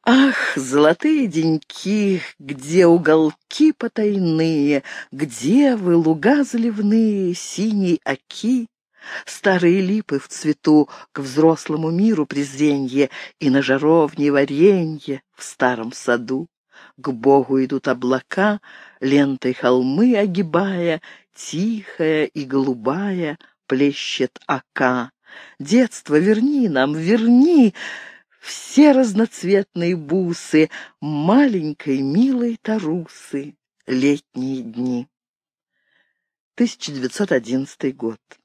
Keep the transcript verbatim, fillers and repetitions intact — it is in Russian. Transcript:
Ах, золотые деньки, где уголки потайные, где вы, луга заливные, синей оки, старые липы в цвету, к взрослому миру презренье, и на жаровне варенье в старом саду. К Богу идут облака, лентой холмы огибая, тихая и голубая плещет ока. Детство, верни нам, верни все разноцветные бусы маленькой милой Тарусы, летние дни. тысяча девятьсот одиннадцатый год.